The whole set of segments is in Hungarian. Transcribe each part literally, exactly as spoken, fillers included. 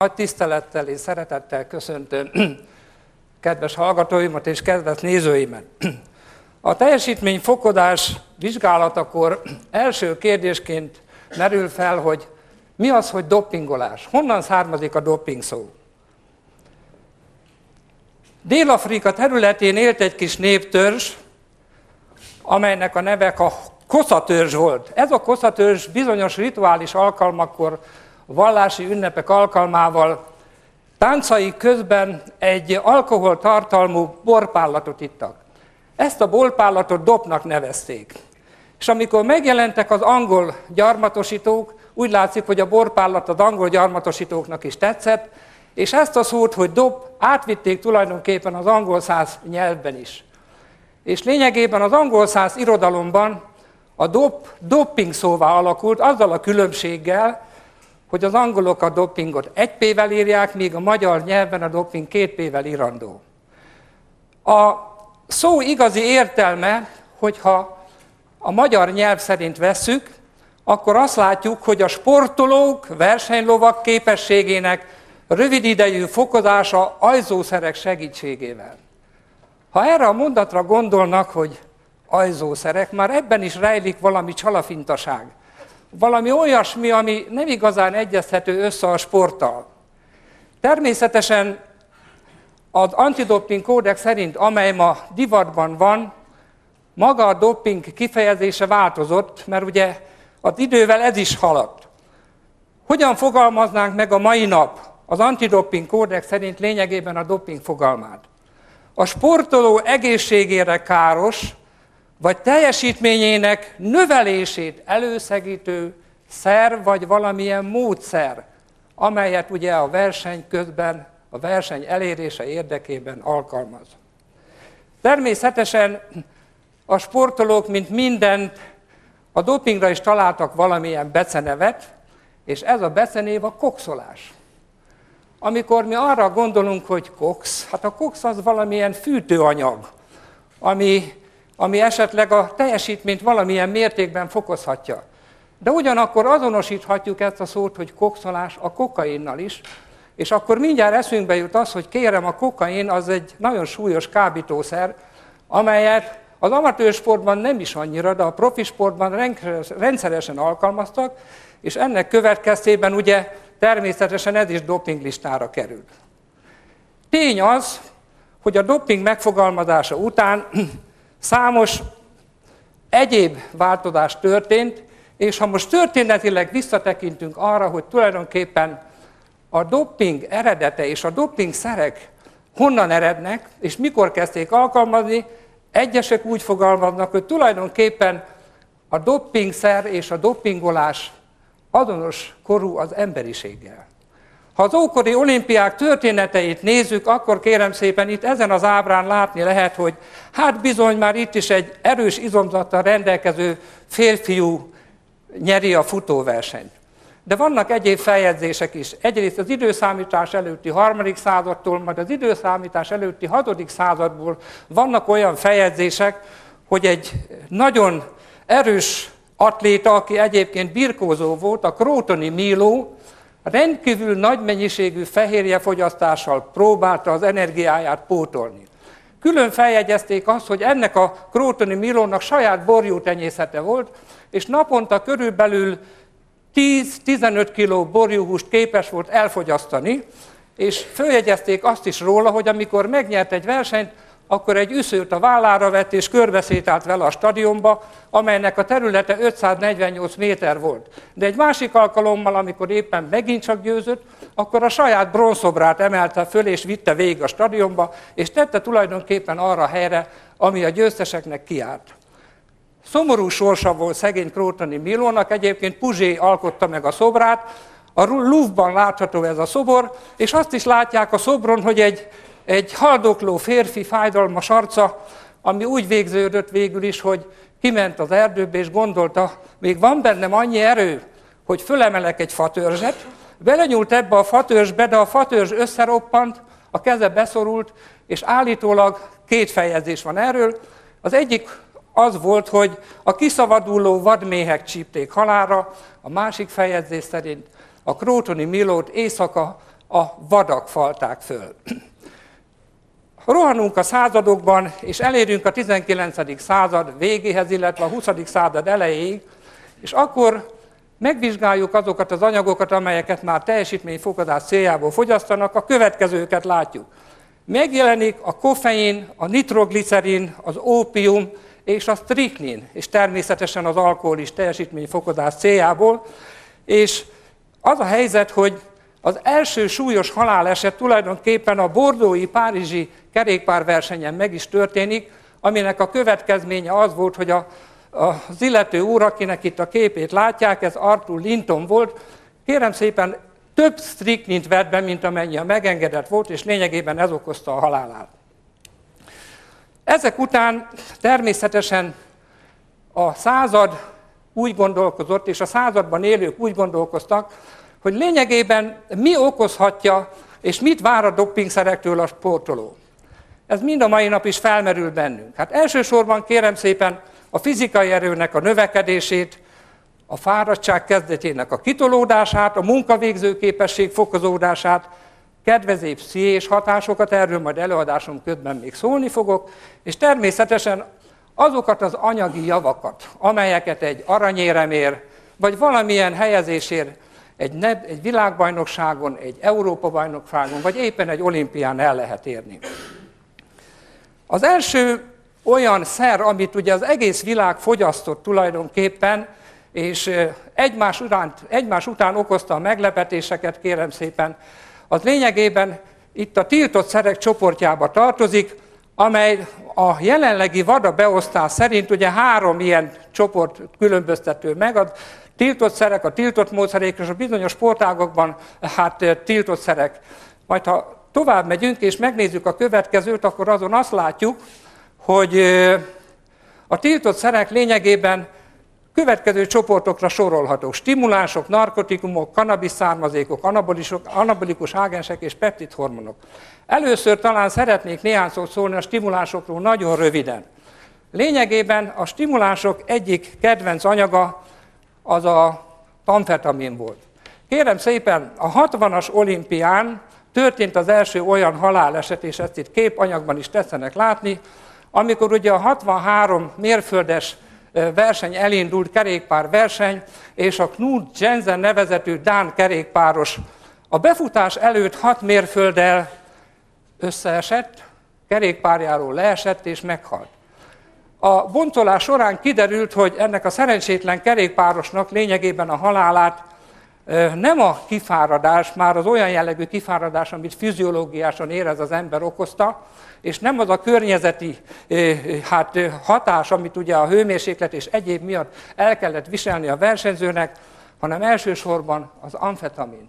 Nagy tisztelettel és szeretettel köszöntöm kedves hallgatóimat és kedves nézőimet. A teljesítményfokozás vizsgálatakor első kérdésként merül fel, hogy mi az, hogy dopingolás? Honnan származik a doping szó? Dél-Afrika területén élt egy kis néptörzs, amelynek a neve a koszatörzs volt. Ez a koszatörzs bizonyos rituális alkalmakkor, vallási ünnepek alkalmával táncai közben egy alkoholtartalmú borpállatot ittak. Ezt a borpállatot dopnak nevezték. És amikor megjelentek az angol gyarmatosítók, úgy látszik, hogy a borpállat az angol gyarmatosítóknak is tetszett, és ezt a szót, hogy dop, átvitték tulajdonképpen az angolszász nyelvben is. És lényegében az angolszász irodalomban a dop doping szóvá alakult, azzal a különbséggel, hogy az angolok a dopingot egy P-vel írják, míg a magyar nyelven a doping két P-vel írandó. A szó igazi értelme, hogyha a magyar nyelv szerint vesszük, akkor azt látjuk, hogy a sportolók, versenylovak képességének rövid idejű fokozása ajzószerek segítségével. Ha erre a mondatra gondolnak, hogy ajzószerek, már ebben is rejlik valami csalafintaság. Valami olyasmi, ami nem igazán egyezhető össze a sporttal. Természetesen az antidoping kódex szerint, amely ma divatban van, maga a doping kifejezése változott, mert ugye az idővel ez is haladt. Hogyan fogalmaznánk meg a mai nap az antidoping kódex szerint lényegében a doping fogalmát? A sportoló egészségére káros, vagy teljesítményének növelését elősegítő szer, vagy valamilyen módszer, amelyet ugye a verseny közben, a verseny elérése érdekében alkalmaz. Természetesen a sportolók, mint mindent, a dopingra is találtak valamilyen becenevet, és ez a becenév a kokszolás. Amikor mi arra gondolunk, hogy koksz, hát a koksz az valamilyen fűtőanyag, ami ami esetleg a teljesítményt valamilyen mértékben fokozhatja. De ugyanakkor azonosíthatjuk ezt a szót, hogy kokszolás a kokainnal is, és akkor mindjárt eszünkbe jut az, hogy kérem, a kokain az egy nagyon súlyos kábítószer, amelyet az amatőr sportban nem is annyira, de a profi sportban rendszeresen alkalmaztak, és ennek következtében ugye természetesen ez is dopinglistára került. Tény az, hogy a doping megfogalmazása után számos egyéb változás történt, és ha most történetileg visszatekintünk arra, hogy tulajdonképpen a doping eredete és a doping szerek honnan erednek, és mikor kezdték alkalmazni, egyesek úgy fogalmaznak, hogy tulajdonképpen a dopingszer és a dopingolás azonos korú az emberiséggel. Ha az ókori olimpiák történeteit nézzük, akkor kérem szépen itt ezen az ábrán látni lehet, hogy hát bizony már itt is egy erős izomzattal rendelkező férfiú nyeri a futóversenyt. De vannak egyéb feljegyzések is. Egyrészt az időszámítás előtti harmadik századtól, majd az időszámítás előtti hatodik századból vannak olyan feljegyzések, hogy egy nagyon erős atléta, aki egyébként birkózó volt, a Crotoni Milo, rendkívül nagy mennyiségű fehérjefogyasztással próbálta az energiáját pótolni. Külön feljegyezték azt, hogy ennek a Crotoni Milónak saját borjútenyészete volt, és naponta körülbelül tíz-tizenöt kiló borjúhúst képes volt elfogyasztani, és följegyezték azt is róla, hogy amikor megnyert egy versenyt, akkor egy üszőt a vállára vett, és körbeszétált vele a stadionba, amelynek a területe ötszáznegyvennyolc méter volt. De egy másik alkalommal, amikor éppen megint csak győzött, akkor a saját bronzszobrát emelte föl, és vitte végig a stadionba, és tette tulajdonképpen arra a helyre, ami a győzteseknek kiárt. Szomorú sorsa volt szegény Crotoni Milónak, egyébként Puget alkotta meg a szobrát, a Louvre-ban látható ez a szobor, és azt is látják a szobron, hogy egy Egy haldokló férfi fájdalmas arca, ami úgy végződött végül is, hogy kiment az erdőbe, és gondolta, még van bennem annyi erő, hogy fölemelek egy fatörzset, belenyúlt ebbe a fatörzsbe, de a fatörzs összeroppant, a keze beszorult, és állítólag két feljegyzés van erről. Az egyik az volt, hogy a kiszabaduló vadméhek csípték halálra, a másik feljegyzés szerint a Crotoni Milót éjszaka a vadak falták föl. Rohanunk a századokban, és elérünk a tizenkilencedik század végéhez, illetve a huszadik század elejéig, és akkor megvizsgáljuk azokat az anyagokat, amelyeket már teljesítményfokozás céljából fogyasztanak, a következőket látjuk. Megjelenik a koffein, a nitroglicerin, az ópium és a sztriknin, és természetesen az alkohol is teljesítményfokozás céljából, és az a helyzet, hogy az első súlyos haláleset tulajdonképpen a bordói párizsi kerékpárversenyen meg is történik, aminek a következménye az volt, hogy a, a, az illető úr, akinek itt a képét látják, ez Arthur Linton volt, kérem szépen több sztriknint vett be, mint amennyi a megengedett volt, és lényegében ez okozta a halálát. Ezek után természetesen a század úgy gondolkozott, és a században élők úgy gondolkoztak, hogy lényegében mi okozhatja, és mit vár a dopingszerektől a sportoló. Ez mind a mai nap is felmerül bennünk. Hát elsősorban kérem szépen a fizikai erőnek a növekedését, a fáradtság kezdetének a kitolódását, a munkavégző képesség fokozódását, kedvező pszichés hatásokat, erről majd előadásom közben még szólni fogok, és természetesen azokat az anyagi javakat, amelyeket egy aranyéremért, vagy valamilyen helyezésért egy, ne, egy világbajnokságon, egy Európa-bajnokságon, vagy éppen egy olimpián el lehet érni. Az első olyan szer, amit ugye az egész világ fogyasztott tulajdonképpen, és egymás után, egymás után okozta a meglepetéseket, kérem szépen, az lényegében itt a tiltott szerek csoportjába tartozik, amely a jelenlegi VADA beosztás szerint ugye három ilyen csoport különböztető meg, a tiltott szerek, a tiltott módszerek, és a bizonyos sportágokban hát tiltott szerek. Majd ha tovább megyünk és megnézzük a következőt, akkor azon azt látjuk, hogy a tiltott szerek lényegében következő csoportokra sorolhatók. Stimulánsok, narkotikumok, kannabisz származékok, anabolikus ágensek és peptidhormonok. Először talán szeretnék néhány szót szólni a stimulánsokról nagyon röviden. Lényegében a stimulánsok egyik kedvenc anyaga az a amfetamin volt. Kérem szépen, a hatvanas olimpián történt az első olyan haláleset, és ezt itt képanyagban is tetszenek látni, amikor ugye a hatvanhárom mérföldes verseny elindult, kerékpárverseny, és a Knut Jensen nevezetű dán kerékpáros a befutás előtt hat mérfölddel összeesett, kerékpárjáról leesett és meghalt. A boncolás során kiderült, hogy ennek a szerencsétlen kerékpárosnak lényegében a halálát nem a kifáradás, már az olyan jellegű kifáradás, amit fiziológiásan érez az ember okozta, és nem az a környezeti hát, hatás, amit ugye a hőmérséklet és egyéb miatt el kellett viselni a versenyzőnek, hanem elsősorban az amfetamin.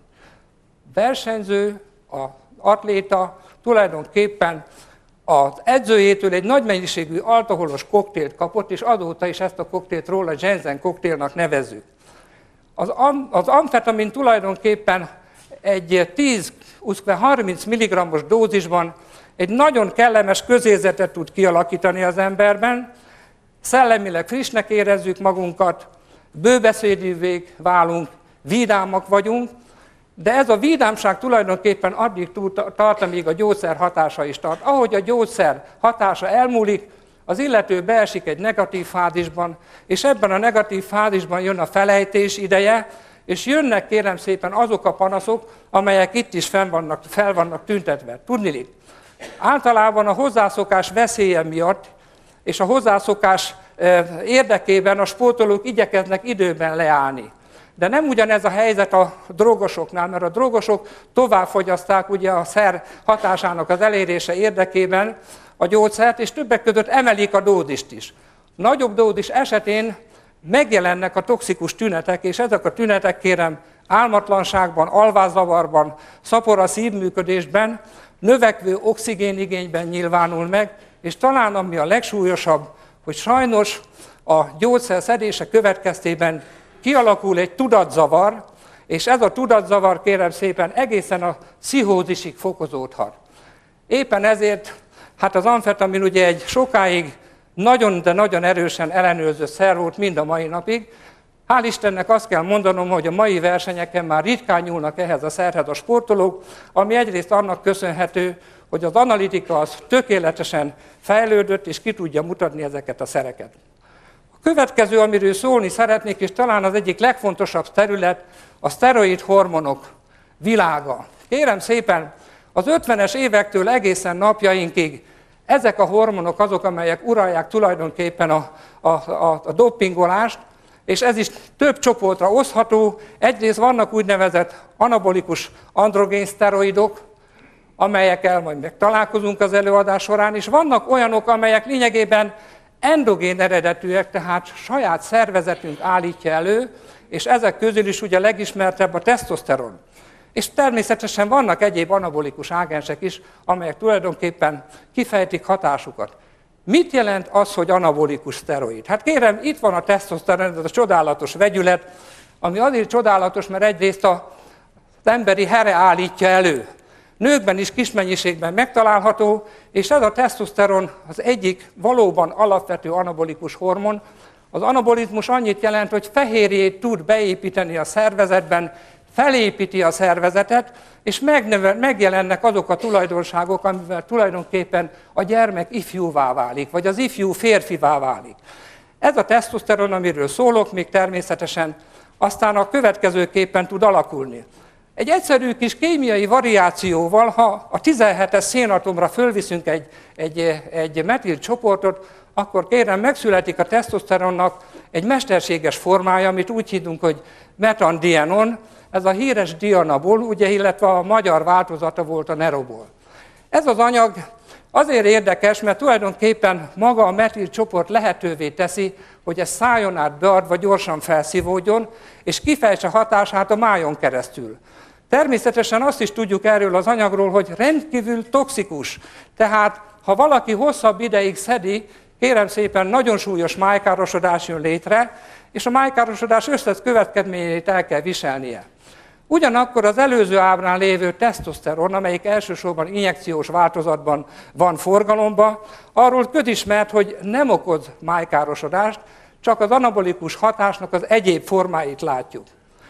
Versenyző, az atléta tulajdonképpen az edzőjétől egy nagy mennyiségű alkoholos koktélt kapott, és azóta is ezt a koktélt róla Jensen koktélnak nevezzük. Az, am, az amfetamin tulajdonképpen egy tíz-harminc milligrammos dózisban egy nagyon kellemes közérzetet tud kialakítani az emberben, szellemileg frissnek érezzük magunkat, bőbeszédűvé válunk, vidámak vagyunk, de ez a vidámság tulajdonképpen addig tart, amíg a gyógyszer hatása is tart. Ahogy a gyógyszer hatása elmúlik, az illető beesik egy negatív fázisban, és ebben a negatív fázisban jön a felejtés ideje, és jönnek kérem szépen azok a panaszok, amelyek itt is fel vannak, fel vannak tüntetve. Tudniillik, általában a hozzászokás veszélye miatt, és a hozzászokás érdekében a sportolók igyekeznek időben leállni. De nem ugyanez a helyzet a drogosoknál, mert a drogosok továbbfogyaszták ugye a szer hatásának az elérése érdekében a gyógyszert, és többek között emelik a dózist is. Nagyobb dózis esetén megjelennek a toxikus tünetek, és ezek a tünetek, kérem, álmatlanságban, alvászavarban, szapor a szívműködésben, növekvő oxigénigényben nyilvánul meg, és talán ami a legsúlyosabb, hogy sajnos a gyógyszer szedése következtében kialakul egy tudatzavar, és ez a tudatzavar, kérem szépen, egészen a pszichózisig fokozódhat. Éppen ezért, hát az amfetamin ugye egy sokáig nagyon, de nagyon erősen ellenőrző szer volt mind a mai napig. Hál' Istennek azt kell mondanom, hogy a mai versenyeken már ritkán nyúlnak ehhez a szerhez a sportolók, ami egyrészt annak köszönhető, hogy az analitika az tökéletesen fejlődött, és ki tudja mutatni ezeket a szereket. A következő, amiről szólni szeretnék, és talán az egyik legfontosabb terület, a szteroid hormonok világa. Kérem szépen, az ötvenes évektől egészen napjainkig ezek a hormonok azok, amelyek uralják tulajdonképpen a, a, a, a dopingolást, és ez is több csoportra osztható. Egyrészt vannak úgynevezett anabolikus androgén szteroidok, amelyekkel majd megtalálkozunk az előadás során, és vannak olyanok, amelyek lényegében endogén eredetűek, tehát saját szervezetünk állítja elő, és ezek közül is ugye legismertebb a tesztoszteron. És természetesen vannak egyéb anabolikus ágensek is, amelyek tulajdonképpen kifejtik hatásukat. Mit jelent az, hogy anabolikus szteroid? Hát kérem, itt van a tesztoszteron, ez a csodálatos vegyület, ami azért csodálatos, mert egyrészt az emberi here állítja elő. Nőkben is kis mennyiségben megtalálható, és ez a tesztoszteron az egyik valóban alapvető anabolikus hormon. Az anabolizmus annyit jelent, hogy fehérjét tud beépíteni a szervezetben, felépíti a szervezetet, és megnövel, megjelennek azok a tulajdonságok, amivel tulajdonképpen a gyermek ifjúvá válik, vagy az ifjú férfivá válik. Ez a tesztoszteron, amiről szólok, még természetesen aztán a következőképpen tud alakulni. Egy egyszerű kis kémiai variációval, ha a tizenhetes szénatomra fölviszünk egy, egy, egy metil csoportot, akkor kérem, megszületik a tesztoszteronnak egy mesterséges formája, amit úgy hívunk, hogy metandienon, ez a híres dianabol, ugye, illetve a magyar változata volt a nerobol. Ez az anyag azért érdekes, mert tulajdonképpen maga a metil csoport lehetővé teszi, hogy ez szájon át beadva gyorsan felszívódjon, és kifejtse hatását a májon keresztül. Természetesen azt is tudjuk erről az anyagról, hogy rendkívül toxikus. Tehát, ha valaki hosszabb ideig szedi, kérem szépen, nagyon súlyos májkárosodás jön létre, és a májkárosodás összes következményeit el kell viselnie. Ugyanakkor az előző ábrán lévő tesztoszteron, amelyik elsősorban injekciós változatban van forgalomban, arról közismert, hogy nem okoz májkárosodást, csak az anabolikus hatásnak az egyéb formáit látjuk.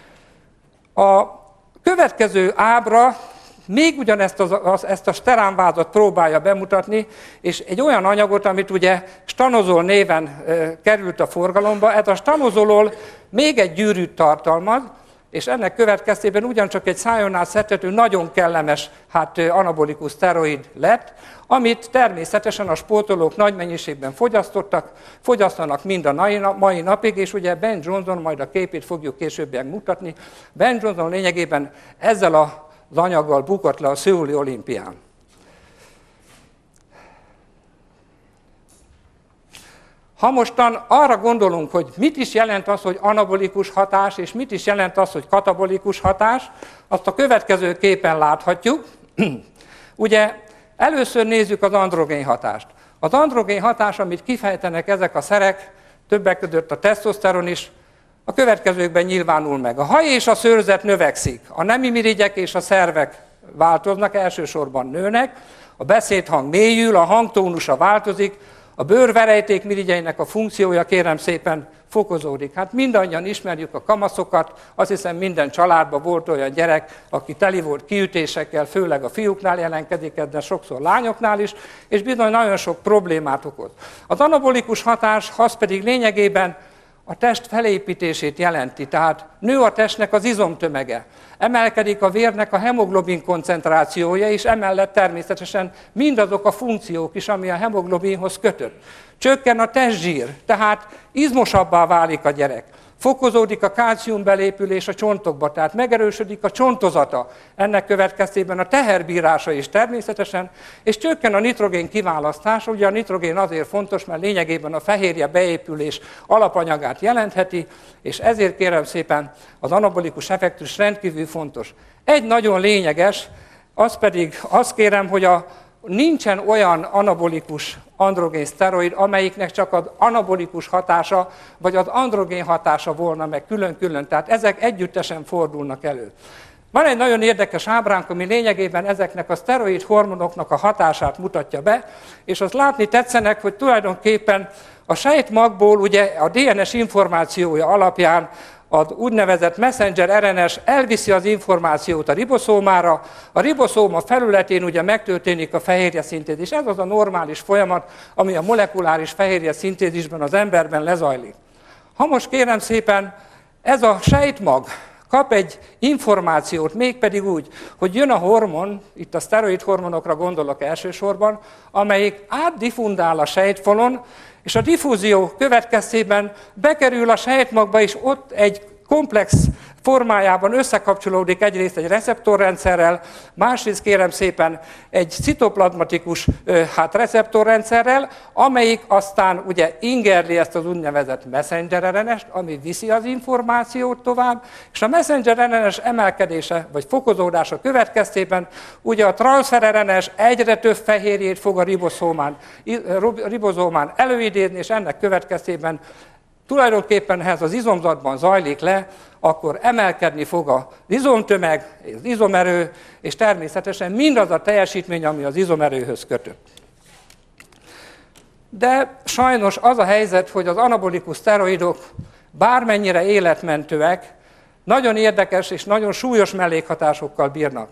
A következő ábra még ugyanezt az, az, ezt a steránvázat próbálja bemutatni, és egy olyan anyagot, amit ugye stanozol néven e, került a forgalomba, ez a stanozolol még egy gyűrűt tartalmaz, és ennek következtében ugyancsak egy szájon át szedhető, nagyon kellemes hát, anabolikus szteroid lett, amit természetesen a sportolók nagy mennyiségben fogyasztottak, fogyasztanak mind a mai napig, és ugye Ben Johnson, majd a képét fogjuk későbbiek mutatni, Ben Johnson lényegében ezzel az anyaggal bukott le a szöuli olimpián. Ha mostan arra gondolunk, hogy mit is jelent az, hogy anabolikus hatás, és mit is jelent az, hogy katabolikus hatás, azt a következő képen láthatjuk. Ugye először nézzük az androgén hatást. Az androgén hatás, amit kifejtenek ezek a szerek, többek között a tesztoszteron is, a következőkben nyilvánul meg. A haj és a szőrzet növekszik, a nemi mirigyek és a szervek változnak, elsősorban nőnek, a beszédhang mélyül, a hangtónusa változik, a bőrverejték mirigyeinek a funkciója kérem szépen fokozódik. Hát mindannyian ismerjük a kamaszokat, azt hiszem minden családban volt olyan gyerek, aki teli volt kiütésekkel, főleg a fiúknál jelenkedik, de sokszor lányoknál is, és bizony nagyon sok problémát okoz. Az anabolikus hatás, az pedig lényegében a test felépítését jelenti, tehát nő a testnek az izomtömege, emelkedik a vérnek a hemoglobin koncentrációja, és emellett természetesen mindazok a funkciók is, ami a hemoglobinhoz kötött. Csökken a testzsír, tehát izmosabbá válik a gyerek. Fokozódik a kálcium belépülés a csontokba, tehát megerősödik a csontozata, ennek következtében a teherbírása is természetesen, és csökken a nitrogén kiválasztás, ugye a nitrogén azért fontos, mert lényegében a fehérje beépülés alapanyagát jelentheti, és ezért kérem szépen az anabolikus effektus rendkívül fontos. Egy nagyon lényeges, az pedig azt kérem, hogy a nincsen olyan anabolikus androgén szteroid, amelyiknek csak az anabolikus hatása, vagy az androgén hatása volna meg külön-külön. Tehát ezek együttesen fordulnak elő. Van egy nagyon érdekes ábránk, ami lényegében ezeknek a szteroid hormonoknak a hatását mutatja be, és azt látni tetszenek, hogy tulajdonképpen a sejtmagból ugye a dé en es információja alapján az úgynevezett messenger er en es elviszi az információt a riboszómára, a riboszóma felületén ugye megtörténik a fehérje szintézis. Ez az a normális folyamat, ami a molekuláris fehérje szintézisben az emberben lezajlik. Ha most kérem szépen, ez a sejtmag kap egy információt, mégpedig úgy, hogy jön a hormon, itt a szteroid hormonokra gondolok elsősorban, amelyik átdiffundál a sejtfalon, és a diffúzió következtében bekerül a sejtmagba, és ott egy komplex formájában összekapcsolódik egyrészt egy receptorrendszerrel, másrészt kérem szépen egy citoplazmatikus hát receptorrendszerrel, amelyik aztán ugye ingerli ezt az úgynevezett messenger er en est, ami viszi az információt tovább, és a messenger er en es emelkedése vagy fokozódása következtében ugye a transfer er en es egyre több fehérjét fog a ribozómán, ribozómán előidézni, és ennek következtében tulajdonképpen ez az izomzatban zajlik le, akkor emelkedni fog az izomtömeg, az izomerő, és természetesen mindaz a teljesítmény, ami az izomerőhöz kötött. De sajnos az a helyzet, hogy az anabolikus szteroidok bármennyire életmentőek, nagyon érdekes és nagyon súlyos mellékhatásokkal bírnak.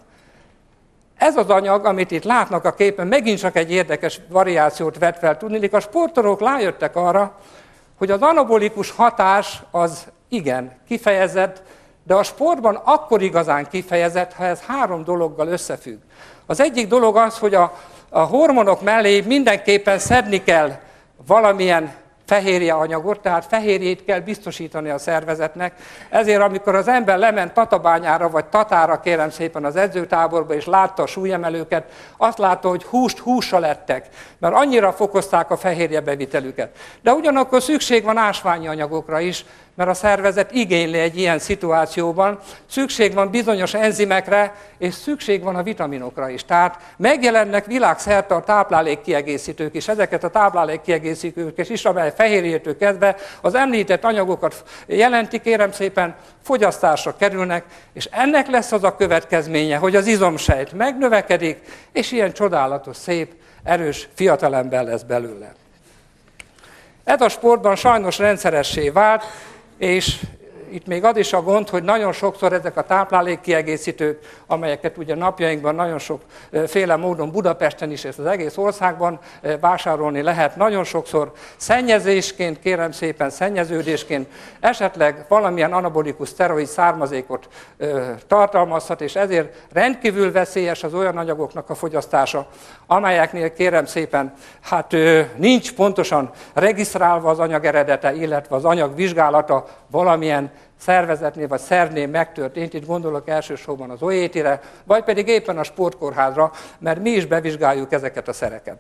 Ez az anyag, amit itt látnak a képen, megint csak egy érdekes variációt vet fel. Tudniillik, a sportolók rájöttek arra, hogy az anabolikus hatás az igen, kifejezett, de a sportban akkor igazán kifejezett, ha ez három dologgal összefügg. Az egyik dolog az, hogy a, a hormonok mellé mindenképpen szedni kell valamilyen fehérje anyagot, tehát fehérjét kell biztosítani a szervezetnek. Ezért, amikor az ember lement Tatabányára, vagy Tatára, kérem szépen, az edzőtáborba, és látta a súlyemelőket, azt látta, hogy húst hússal ettek, mert annyira fokozták a fehérjebevitelüket. De ugyanakkor szükség van ásványi anyagokra is, mert a szervezet igényli egy ilyen szituációban, szükség van bizonyos enzimekre, és szükség van a vitaminokra is. Tehát megjelennek világszerte a táplálékkiegészítők is, ezeket a táplálékkiegészítők is, amely fehérjétől kezdve az említett anyagokat jelenti, kérem szépen, fogyasztásra kerülnek, és ennek lesz az a következménye, hogy az izomsejt megnövekedik, és ilyen csodálatos, szép, erős fiatalember lesz belőle. Ez a sportban sajnos rendszeressé vált, és itt még az is a gond, hogy nagyon sokszor ezek a táplálékkiegészítők, amelyeket ugye napjainkban nagyon sokféle módon Budapesten is és az egész országban vásárolni lehet, nagyon sokszor szennyezésként, kérem szépen szennyeződésként, esetleg valamilyen anabolikus szteroid származékot tartalmazhat, és ezért rendkívül veszélyes az olyan anyagoknak a fogyasztása, amelyeknél kérem szépen, hát nincs pontosan regisztrálva az anyag eredete, illetve az anyag vizsgálata valamilyen szervezetnél vagy szervnél megtörtént, itt gondolok elsősorban az o é té-re, vagy pedig éppen a sportkórházra, mert mi is bevizsgáljuk ezeket a szereket.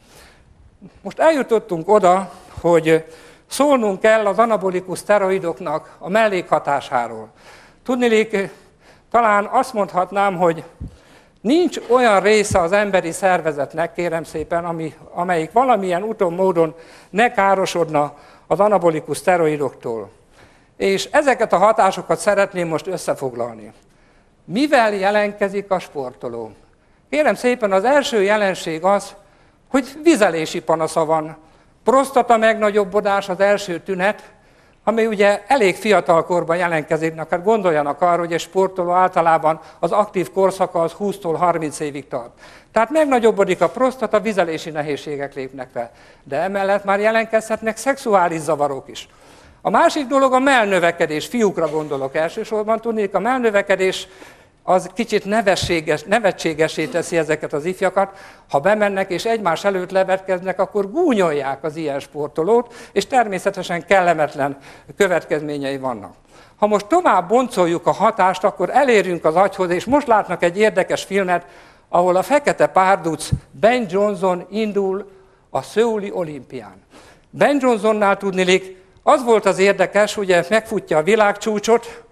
Most eljutottunk oda, hogy szólnunk kell az anabolikus szteroidoknak a mellékhatásáról. Tudniillik, talán azt mondhatnám, hogy nincs olyan része az emberi szervezetnek, kérem szépen, ami, amelyik valamilyen úton, módon ne károsodna az anabolikus szteroidoktól. És ezeket a hatásokat szeretném most összefoglalni. Mivel jelentkezik a sportoló? Kérem szépen, az első jelenség az, hogy vizelési panasza van. Prostata megnagyobbodás az első tünet, ami ugye elég fiatal korban jelentkezik. Hát gondoljanak arra, hogy egy sportoló általában az aktív korszaka az húsztól harminc évig tart. Tehát megnagyobbodik a prostata, vizelési nehézségek lépnek fel. De emellett már jelentkezhetnek szexuális zavarok is. A másik dolog a mellnövekedés, fiúkra gondolok elsősorban, tudnék, a mellnövekedés az kicsit nevességes, nevetségesé teszi ezeket az ifjakat. Ha bemennek és egymás előtt levetkeznek, akkor gúnyolják az ilyen sportolót, és természetesen kellemetlen következményei vannak. Ha most tovább boncoljuk a hatást, akkor elérünk az agyhoz, és most látnak egy érdekes filmet, ahol a fekete párduc Ben Johnson indul a szöuli olimpián. Ben Johnsonnál tudniillik, az volt az érdekes, ugye megfutja a világcsúcsot,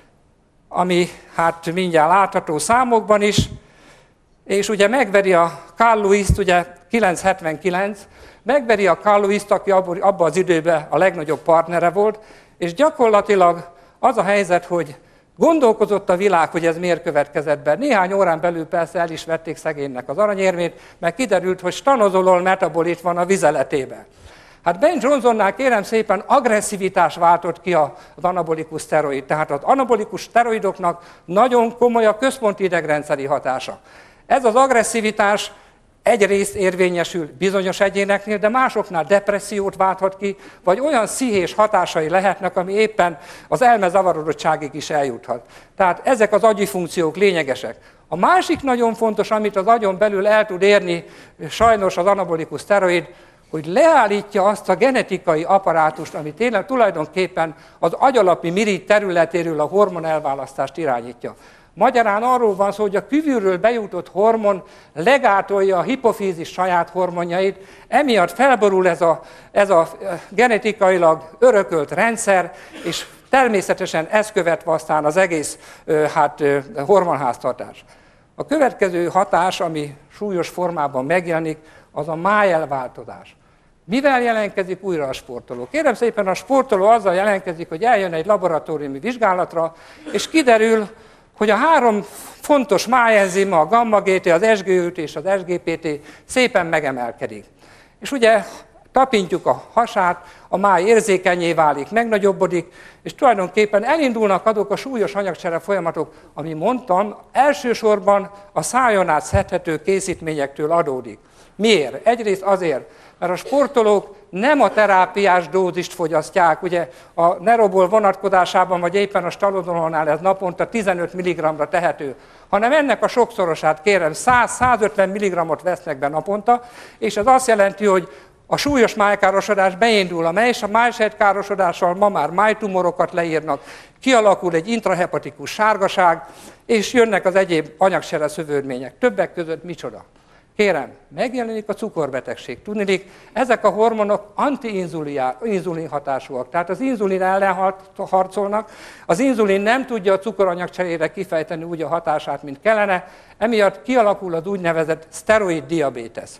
ami hát mindjárt látható számokban is, és ugye megveri a Carl Lewist, ugye kilenc hetvenkilenc, megveri a Carl Lewist, aki abban az időben a legnagyobb partnere volt, és gyakorlatilag az a helyzet, hogy Gondolkozott a világ, hogy ez miért következett be. Néhány órán belül persze el is vették szegénynek az aranyérmét, mert kiderült, hogy stanozolol metabolit van a vizeletében. Hát Ben Johnsonnál kérem szépen agresszivitás váltott ki az anabolikus szteroid. Tehát az anabolikus szteroidoknak nagyon komoly a központi idegrendszeri hatása. Ez az agresszivitás egyrészt érvényesül bizonyos egyéneknél, de másoknál depressziót válthat ki, vagy olyan pszichés hatásai lehetnek, ami éppen az elmezavarodottságig is eljuthat. Tehát ezek az agyi funkciók lényegesek. A másik nagyon fontos, amit az agyon belül el tud érni sajnos az anabolikus szteroid, hogy leállítja azt a genetikai apparátust, ami tényleg tulajdonképpen az agyalapi mirigy területéről a hormonelválasztást irányítja. Magyarán arról van szó, hogy a kívülről bejutott hormon legátolja a hipofízis saját hormonjait, emiatt felborul ez a, ez a genetikailag örökölt rendszer, és természetesen ez követve aztán az egész hát, hormonháztartás. A következő hatás, ami súlyos formában megjelenik, az a májelváltozás. Mivel jelentkezik újra a sportoló? Kérem szépen, a sportoló azzal jelentkezik, hogy eljön egy laboratóriumi vizsgálatra, és kiderül, hogy a három fontos májenzima, a gamma gé té, az es gé öt és az es gé pé té szépen megemelkedik. És ugye tapintjuk a hasát, a máj érzékenyé válik, megnagyobbodik, és tulajdonképpen elindulnak azok a súlyos anyagcsere folyamatok, ami mondtam, elsősorban a szájon át szedhető készítményektől adódik. Miért? Egyrészt azért, mert a sportolók nem a terápiás dózist fogyasztják, ugye a Nerobol vonatkozásában, vagy éppen a stalodonolnál ez naponta tizenöt milligramra tehető, hanem ennek a sokszorosát, kérem, száz-százötven milligramot vesznek be naponta, és ez azt jelenti, hogy a súlyos májkárosodás beindul, amely és a májsejtkárosodással ma már májtumorokat leírnak, kialakul egy intrahepatikus sárgaság, és jönnek az egyéb anyagcsere szövődmények. Többek között micsoda? Kérem, megjelenik a cukorbetegség. Tudniillik, ezek a hormonok anti-inzulin hatásúak, tehát az inzulin ellen harcolnak, az inzulin nem tudja a cukoranyagcserére kifejteni úgy a hatását, mint kellene, emiatt kialakul az úgynevezett szteroid diabétesz.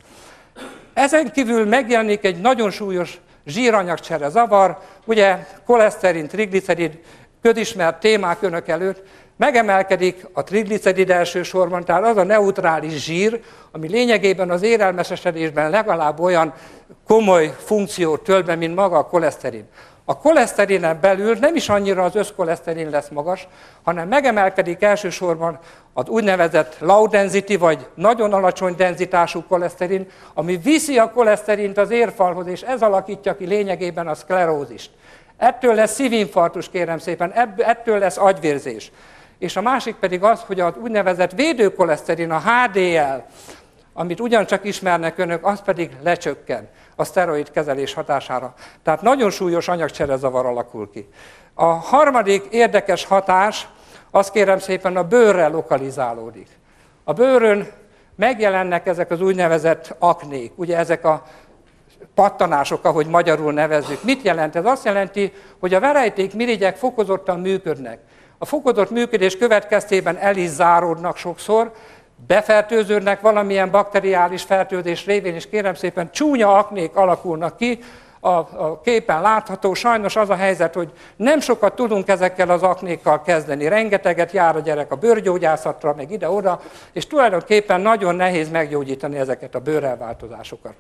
Ezen kívül megjelenik egy nagyon súlyos zsíranyagcsere zavar, ugye koleszterin, triglicerid, közismert témák önök előtt, megemelkedik a triglicerid elsősorban, tehát az a neutrális zsír, ami lényegében az érelmesesedésben legalább olyan komoly funkciót tölt be, mint maga a koleszterin. A koleszterinen belül nem is annyira az összkoleszterin lesz magas, hanem megemelkedik elsősorban az úgynevezett low density, vagy nagyon alacsony denzitású koleszterin, ami viszi a koleszterint az érfalhoz, és ez alakítja ki lényegében a szklerózist. Ettől lesz szívinfarktus, kérem szépen, ettől lesz agyvérzés. És a másik pedig az, hogy az úgynevezett védőkoleszterin, a há dé el, amit ugyancsak ismernek önök, az pedig lecsökken a szteroid kezelés hatására. Tehát nagyon súlyos anyagcserezavar alakul ki. A harmadik érdekes hatás, az kérem szépen a bőrre lokalizálódik. A bőrön megjelennek ezek az úgynevezett aknék, ugye ezek a pattanások, ahogy magyarul nevezzük. Mit jelent? Ez azt jelenti, hogy a verejték mirigyek fokozottan működnek. A fokozott működés következtében el is záródnak sokszor, befertőződnek valamilyen bakteriális fertőzés révén, és kérem szépen csúnya aknék alakulnak ki, a, a képen látható. Sajnos az a helyzet, hogy nem sokat tudunk ezekkel az aknékkal kezdeni. Rengeteget jár a gyerek a bőrgyógyászatra, meg ide-oda, és tulajdonképpen nagyon nehéz meggyógyítani ezeket a bőrelváltozásokat.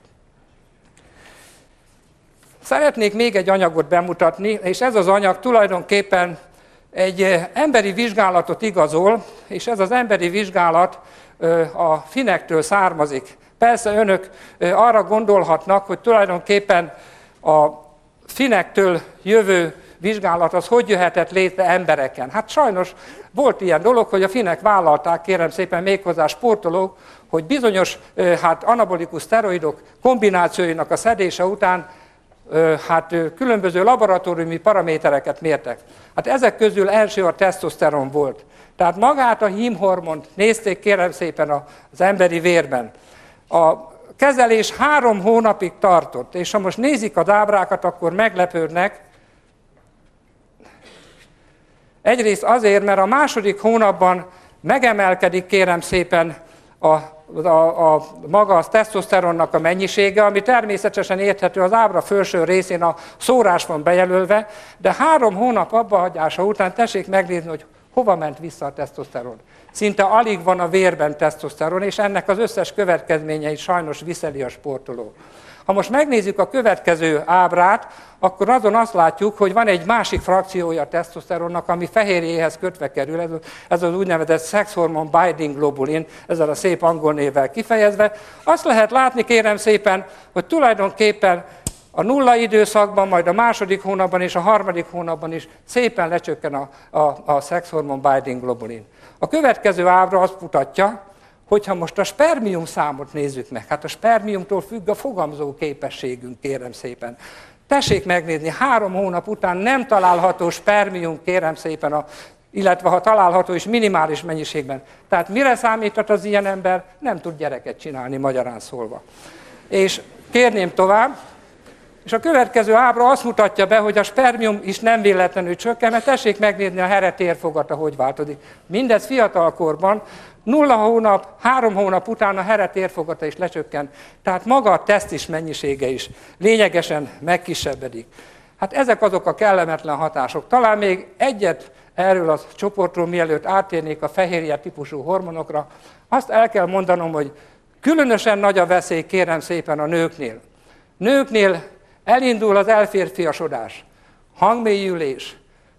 Szeretnék még egy anyagot bemutatni, és ez az anyag tulajdonképpen egy emberi vizsgálatot igazol, és ez az emberi vizsgálat a finektől származik. Persze önök arra gondolhatnak, hogy tulajdonképpen a finektől jövő vizsgálat az hogy jöhetett létre embereken. Hát sajnos volt ilyen dolog, hogy a finek vállalták, kérem szépen méghozzá sportolók, hogy bizonyos hát, anabolikus szteroidok kombinációinak a szedése után hát különböző laboratóriumi paramétereket mértek. Hát ezek közül első a tesztoszteron volt. Tehát magát a hímhormont nézték, kérem szépen, az emberi vérben. A kezelés három hónapig tartott, és ha most nézik az ábrákat, akkor meglepődnek. Egyrészt azért, mert a második hónapban megemelkedik, kérem szépen, a A, a maga a tesztoszteronnak a mennyisége, ami természetesen érthető, az ábra felső részén a szórás van bejelölve, de három hónap abbahagyása után tessék megnézni, hogy Hova ment vissza a tesztoszteron? Szinte alig van a vérben tesztoszteron, és ennek az összes következményeit sajnos viseli a sportoló. Ha most megnézzük a következő ábrát, akkor azon azt látjuk, hogy van egy másik frakciója a tesztoszteronnak, ami fehérjéhez kötve kerül, ez, ez az úgynevezett sex hormone binding globulin, ezzel a szép angol névvel kifejezve. Azt lehet látni, kérem szépen, hogy tulajdonképpen a nulla időszakban, majd a második hónapban és a harmadik hónapban is szépen lecsökken a, a, a sex hormone binding globulin. A következő ábra azt mutatja, hogyha most a spermium számot nézzük meg, hát a spermiumtól függ a fogamzó képességünk, kérem szépen. Tessék megnézni, három hónap után nem található spermium, kérem szépen, a, illetve ha található is minimális mennyiségben. Tehát mire számíthat az ilyen ember? Nem tud gyereket csinálni, magyarán szólva. És kérném tovább, és a következő ábra azt mutatja be, hogy a spermium is nem véletlenül csökken, mert tessék megnézni a here térfogata, hogy változik. Mindez fiatalkorban, nulla hónap, három hónap után a here térfogata is lecsökken, tehát maga a tesztis mennyisége is lényegesen megkisebbedik. Hát ezek azok a kellemetlen hatások. Talán még egyet erről a csoportról, mielőtt áttérnék a fehérje típusú hormonokra, azt el kell mondanom, hogy különösen nagy a veszély, kérem szépen, a nőknél. Nőknél elindul az elférfiasodás, hangmélyülés,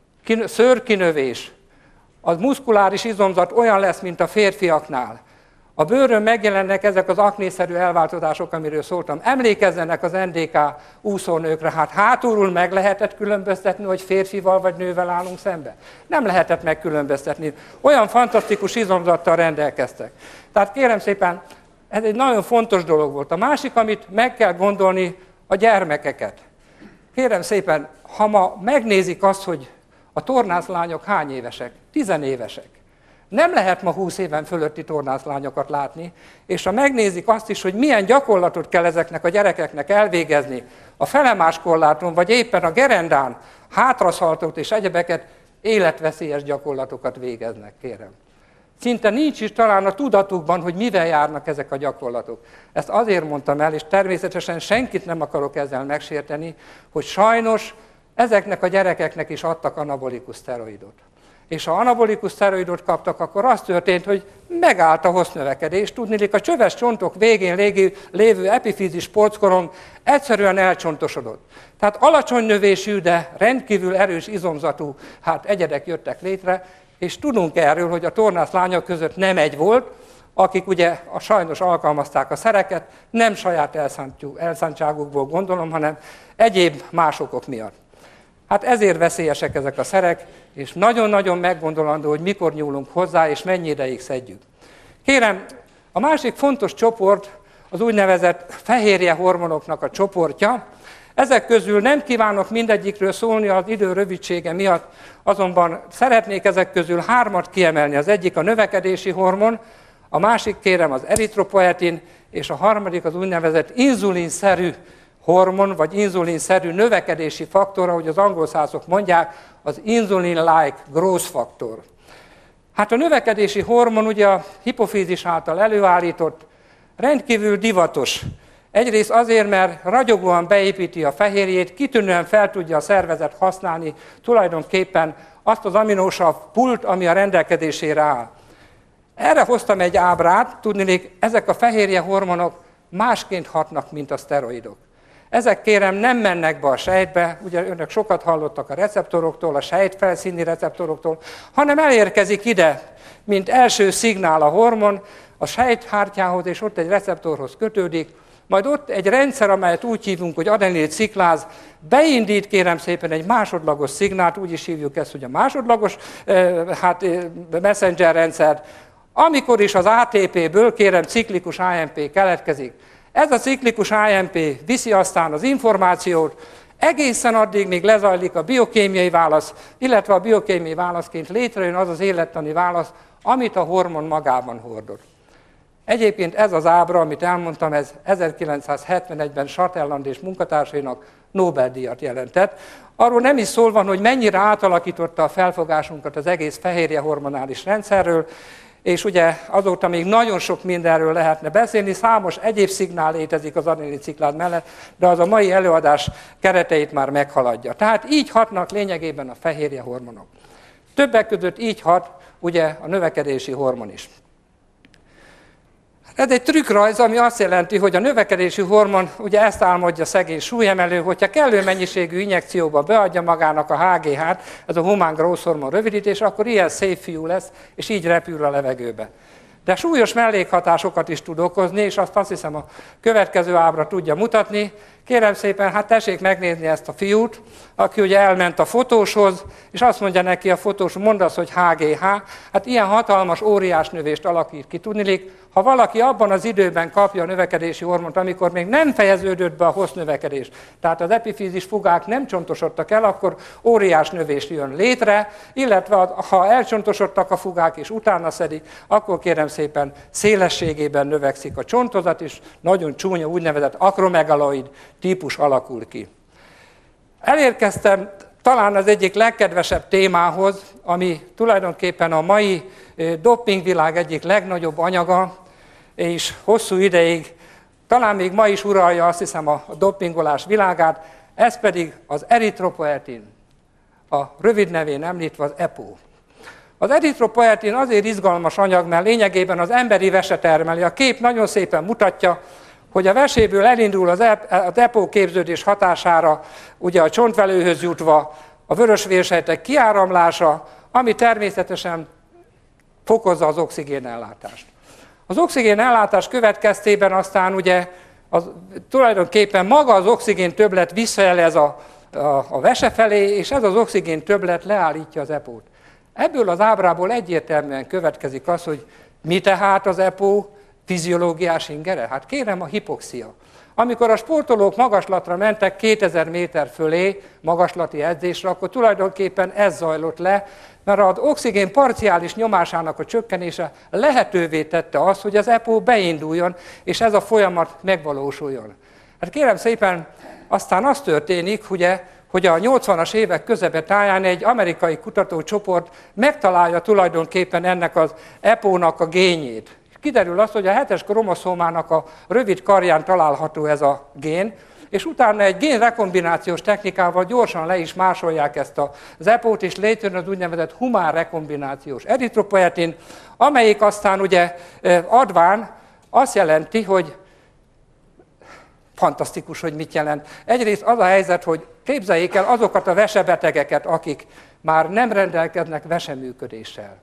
szőrkinövés, az muszkuláris izomzat olyan lesz, mint a férfiaknál. A bőrön megjelennek ezek az aknészerű elváltozások, amiről szóltam. Emlékezzenek az en dé ká úszónőkre, hát hátulról meg lehetett különböztetni, hogy férfival vagy nővel állunk szembe. Nem lehetett megkülönböztetni. Olyan fantasztikus izomzattal rendelkeztek. Tehát kérem szépen, ez egy nagyon fontos dolog volt. A másik, amit meg kell gondolni, a gyermekeket. Kérem szépen, ha ma megnézik azt, hogy a tornászlányok hány évesek? Tizenévesek. Nem lehet ma húsz éven fölötti tornászlányokat látni, és ha megnézik azt is, hogy milyen gyakorlatot kell ezeknek a gyerekeknek elvégezni, a felemás korláton, vagy éppen a gerendán, hátraszaltót és egyebeket, életveszélyes gyakorlatokat végeznek, kérem. Szinte nincs is talán a tudatukban, hogy mivel járnak ezek a gyakorlatok. Ezt azért mondtam el, és természetesen senkit nem akarok ezzel megsérteni, hogy sajnos ezeknek a gyerekeknek is adtak anabolikus szteroidot. És ha anabolikus szteroidot kaptak, akkor az történt, hogy megállt a hosznövekedés. Tudniillik, a csöves csontok végén lévő, lévő epifízis polckorom egyszerűen elcsontosodott. Tehát alacsony növésű, de rendkívül erős izomzatú hát egyedek jöttek létre, és tudunk erről, hogy a tornászlányok között nem egy volt, akik ugye a sajnos alkalmazták a szereket, nem saját elszántságukból gondolom, hanem egyéb más okok miatt. Hát ezért veszélyesek ezek a szerek, és nagyon-nagyon meggondolandó, hogy mikor nyúlunk hozzá, és mennyi ideig szedjük. Kérem, a másik fontos csoport az úgynevezett fehérje hormonoknak a csoportja. Ezek közül nem kívánok mindegyikről szólni az idő rövidsége miatt, azonban szeretnék ezek közül hármat kiemelni. Az egyik a növekedési hormon, a másik, kérem, az eritropoetin, és a harmadik az úgynevezett inzulinszerű hormon, vagy inzulinszerű növekedési faktor, ahogy az angol szászok mondják, az insulin-like growth factor. Hát a növekedési hormon ugye a hipofízis által előállított, rendkívül divatos. Egyrészt azért, mert ragyogóan beépíti a fehérjét, kitűnően fel tudja a szervezet használni tulajdonképpen azt az aminósav pult, ami a rendelkezésére áll. Erre hoztam egy ábrát, tudniillik, ezek a fehérje hormonok másként hatnak, mint a szteroidok. Ezek, kérem, nem mennek be a sejtbe, ugye önök sokat hallottak a receptoroktól, a sejtfelszíni receptoroktól, hanem elérkezik ide, mint első szignál a hormon, a sejthártyához, és ott egy receptorhoz kötődik, majd ott egy rendszer, amelyet úgy hívunk, hogy adenilcikláz, beindít, kérem szépen, egy másodlagos szignált, úgy is hívjuk ezt, hogy a másodlagos hát, messenger rendszert, amikor is az á té pé-ből, kérem, ciklikus á em pé keletkezik. Ez a ciklikus á em pé viszi aztán az információt, egészen addig, míg lezajlik a biokémiai válasz, illetve a biokémiai válaszként létrejön az az élettani válasz, amit a hormon magában hordott. Egyébként ez az ábra, amit elmondtam, ez ezerkilencszázhetvenegyben Sutherland és munkatársainak Nobel-díjat jelentett. Arról nem is szólva, hogy mennyire átalakította a felfogásunkat az egész fehérje hormonális rendszerről, és ugye azóta még nagyon sok mindenről lehetne beszélni, számos egyéb szignál létezik az adenilcikláz mellett, de az a mai előadás kereteit már meghaladja. Tehát így hatnak lényegében a fehérje hormonok. Többek között így hat ugye a növekedési hormon is. Ez egy trükkrajz, ami azt jelenti, hogy a növekedési hormon, ugye ezt álmodja szegény súlyemelő, hogyha kellő mennyiségű injekcióba beadja magának a há gé há-t, ez a humán growth hormon rövidítés, akkor ilyen szép fiú lesz, és így repül a levegőbe. De súlyos mellékhatásokat is tud okozni, és azt azt hiszem a következő ábra tudja mutatni. Kérem szépen, hát tessék megnézni ezt a fiút, aki ugye elment a fotóshoz, és azt mondja neki a fotós, mondd azt, hogy há gé há, hát ilyen hatalmas, óriás növést alakít ki. Tudniillik, ha valaki abban az időben kapja a növekedési hormont, amikor még nem fejeződött be a hossznövekedés, tehát az epifízis fugák nem csontosodtak el, akkor óriás növés jön létre, illetve ha elcsontosodtak a fugák és utána szedik, akkor kérem szépen szélességében növekszik a csontozat, és nagyon csúnya úgynevezett akromegaloid típus alakul ki. Elérkeztem talán az egyik legkedvesebb témához, ami tulajdonképpen a mai dopingvilág egyik legnagyobb anyaga, és hosszú ideig, talán még ma is uralja azt hiszem a dopingolás világát, ez pedig az eritropoetin, a rövid nevén említve az e pé o. Az eritropoetin azért izgalmas anyag, mert lényegében az emberi vese termeli. A kép nagyon szépen mutatja, hogy a veséből elindul az e pé o képződés hatására, ugye a csontvelőhöz jutva a vörösvérsejtek kiáramlása, ami természetesen fokozza az oxigénellátást. Az oxigénellátás következtében aztán ugye az, tulajdonképpen maga az oxigén többlet visszajelez a, a, a vese felé, és ez az oxigén többlet leállítja az e pé o-t. Ebből az ábrából egyértelműen következik az, hogy mi tehát az e pé o fiziológiás ingere? Hát kérem, a hipoxia. Amikor a sportolók magaslatra mentek kétezer méter fölé, magaslati edzésre, akkor tulajdonképpen ez zajlott le, mert az oxigén parciális nyomásának a csökkenése lehetővé tette azt, hogy az e pé o beinduljon, és ez a folyamat megvalósuljon. Hát kérem szépen, aztán az történik, ugye, hogy a nyolcvanas évek közepetáján egy amerikai kutatócsoport megtalálja tulajdonképpen ennek az e pé o-nak a génjét. Kiderül az, hogy a hetes kromoszómának a rövid karján található ez a gén, és utána egy génrekombinációs technikával gyorsan le is másolják ezt az e pé o-t, és létrejön az úgynevezett humán rekombinációs eritropoetin, amelyik aztán ugye adván azt jelenti, hogy fantasztikus, hogy mit jelent. Egyrészt az a helyzet, hogy képzeljék el azokat a vesebetegeket, akik már nem rendelkeznek veseműködéssel.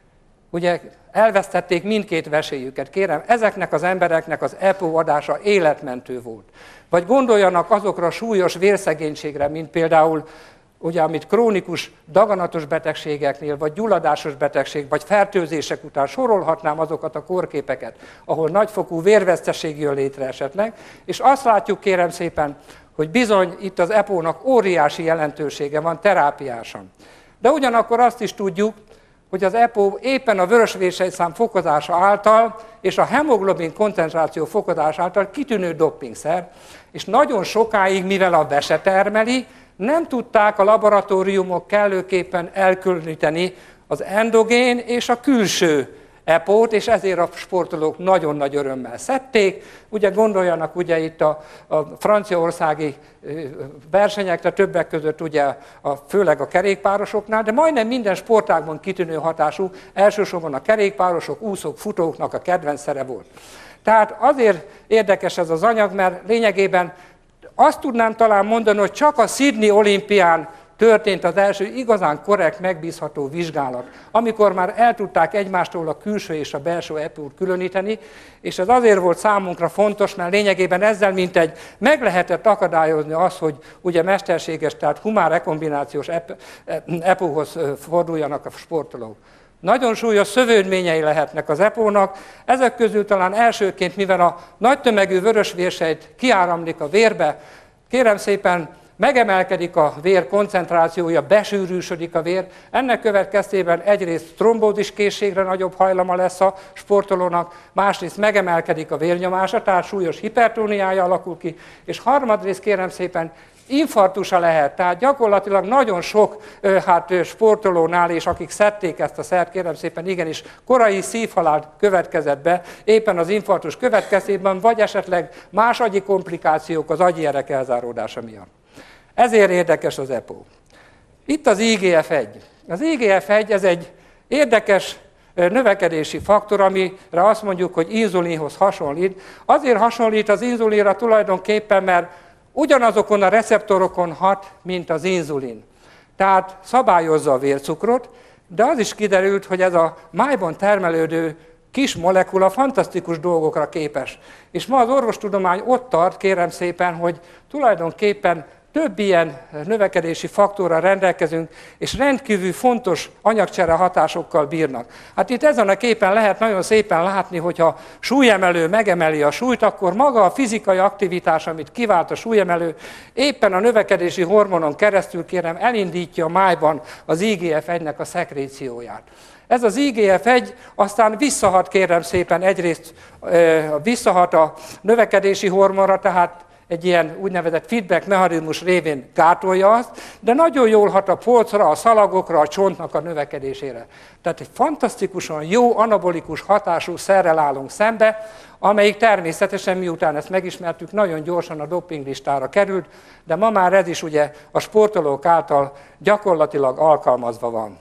Ugye elvesztették mindkét veséjüket. Kérem, ezeknek az embereknek az e pé o adása életmentő volt. Vagy gondoljanak azokra a súlyos vérszegénységre, mint például, ugye, amit krónikus daganatos betegségeknél, vagy gyulladásos betegség, vagy fertőzések után sorolhatnám azokat a kórképeket, ahol nagyfokú vérveszteség jön létre esetleg, és azt látjuk, kérem szépen, hogy bizony itt az e pé o-nak óriási jelentősége van terápiásan. De ugyanakkor azt is tudjuk, hogy az e pé o éppen a vörösvérsejtszám fokozása által és a hemoglobin koncentráció fokozása által kitűnő doppingszer, és nagyon sokáig, mivel a vese termeli, nem tudták a laboratóriumok kellőképpen elkülöníteni az endogén és a külső e pé o-t, és ezért a sportolók nagyon nagy örömmel szedték. Ugye gondoljanak ugye itt a, a franciaországi versenyekre, többek között ugye a, főleg a kerékpárosoknál, de majdnem minden sportágban kitűnő hatású, elsősorban a kerékpárosok, úszók, futóknak a kedvencszere volt. Tehát azért érdekes ez az anyag, mert lényegében azt tudnám talán mondani, hogy csak a Sydney olimpián történt az első igazán korrekt, megbízható vizsgálat, amikor már el tudták egymástól a külső és a belső e pé o-t különíteni, és ez azért volt számunkra fontos, mert lényegében ezzel mintegy meg lehetett akadályozni azt, hogy ugye mesterséges, tehát humán rekombinációs e pé o-hoz forduljanak a sportolók. Nagyon súlyos szövődményei lehetnek az e pé o-nak, ezek közül talán elsőként, mivel a nagy tömegű vörösvérsejt kiáramlik a vérbe, kérem szépen, megemelkedik a vér koncentrációja, besűrűsödik a vér, ennek következtében egyrészt trombózis készségre nagyobb hajlama lesz a sportolónak, másrészt megemelkedik a vérnyomása, tehát súlyos hipertóniája alakul ki, és harmadrészt kérem szépen, infarktusa lehet, tehát gyakorlatilag nagyon sok hát, sportolónál, és akik szedték ezt a szert, kérem szépen, igenis korai szívhalál következett be, éppen az infarktus következtében, vagy esetleg más agyi komplikációk az agyi erek elzáródása miatt. Ezért érdekes az e pé o. Itt az i gé ef egy. Az I G F egy, ez egy érdekes növekedési faktor, amire azt mondjuk, hogy inzulinhoz hasonlít. Azért hasonlít az inzulinra tulajdonképpen, mert ugyanazokon a receptorokon hat, mint az inzulin. Tehát szabályozza a vércukrot, de az is kiderült, hogy ez a májban termelődő kis molekula fantasztikus dolgokra képes. És ma az orvostudomány ott tart, kérem szépen, hogy tulajdonképpen több ilyen növekedési faktorral rendelkezünk, és rendkívül fontos anyagcsere hatásokkal bírnak. Hát itt ezen a képen lehet nagyon szépen látni, hogyha súlyemelő megemeli a súlyt, akkor maga a fizikai aktivitás, amit kivált a súlyemelő, éppen a növekedési hormonon keresztül, kérem, elindítja a májban az I G F egynek a szekrécióját. Ez az I G F egy aztán visszahat, kérem szépen, egyrészt visszahat a növekedési hormonra, tehát egy ilyen úgynevezett feedback mechanizmus révén gátolja azt, de nagyon jól hat a polcra, a szalagokra, a csontnak a növekedésére. Tehát egy fantasztikusan jó anabolikus hatású szerrel állunk szembe, amelyik természetesen, miután ezt megismertük, nagyon gyorsan a dopinglistára került, de ma már ez is ugye a sportolók által gyakorlatilag alkalmazva van.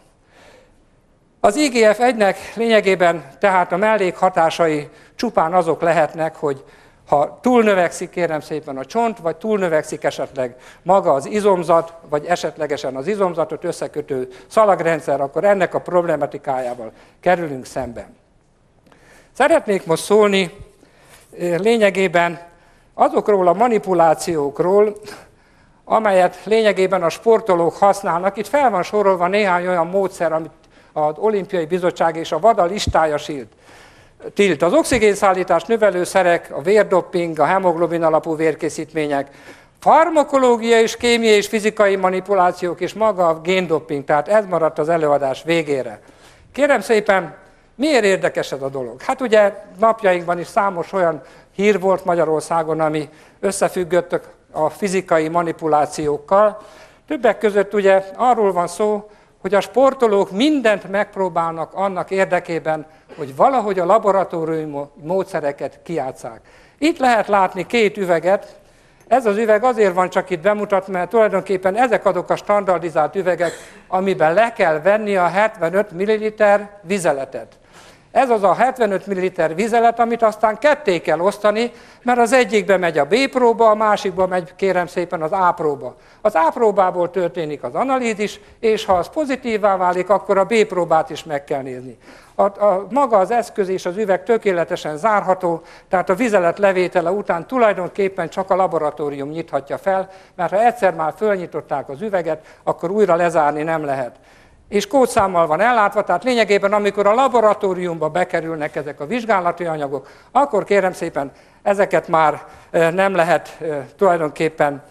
Az I G F egynek lényegében tehát a mellékhatásai csupán azok lehetnek, hogy ha túlnövekszik, kérem szépen, a csont, vagy túlnövekszik esetleg maga az izomzat, vagy esetlegesen az izomzatot összekötő szalagrendszer, akkor ennek a problematikájával kerülünk szemben. Szeretnék most szólni lényegében azokról a manipulációkról, amelyet lényegében a sportolók használnak. Itt fel van sorolva néhány olyan módszer, amit az Olimpiai Bizottság és a VADA listája tilt. Az oxigénszállítás növelő szerek, a vérdopping, a hemoglobin alapú vérkészítmények, farmakológiai és kémiai és fizikai manipulációk, és maga a géndopping, tehát ez maradt az előadás végére. Kérem szépen, miért érdekes ez a dolog? Hát ugye napjainkban is számos olyan hír volt Magyarországon, ami összefüggött a fizikai manipulációkkal. Többek között ugye arról van szó, hogy a sportolók mindent megpróbálnak annak érdekében, hogy valahogy a laboratóriumi módszereket kijátsszák. Itt lehet látni két üveget. Ez az üveg azért van csak itt bemutatva, mert tulajdonképpen ezek azok a standardizált üvegek, amiben le kell venni a hetvenöt milliliter vizeletet. Ez az a hetvenöt milliliter vizelet, amit aztán ketté kell osztani, mert az egyikbe megy a B-próba, a másikba megy, kérem szépen, az A-próba. Az A-próbából történik az analízis, és ha az pozitívvá válik, akkor a B-próbát is meg kell nézni. A, a, maga az eszköz és az üveg tökéletesen zárható, tehát a vizelet levétele után tulajdonképpen csak a laboratórium nyithatja fel, mert ha egyszer már fölnyitották az üveget, akkor újra lezárni nem lehet. És kódszámmal van ellátva, tehát lényegében amikor a laboratóriumba bekerülnek ezek a vizsgálati anyagok, akkor kérem szépen ezeket már nem lehet tulajdonképpen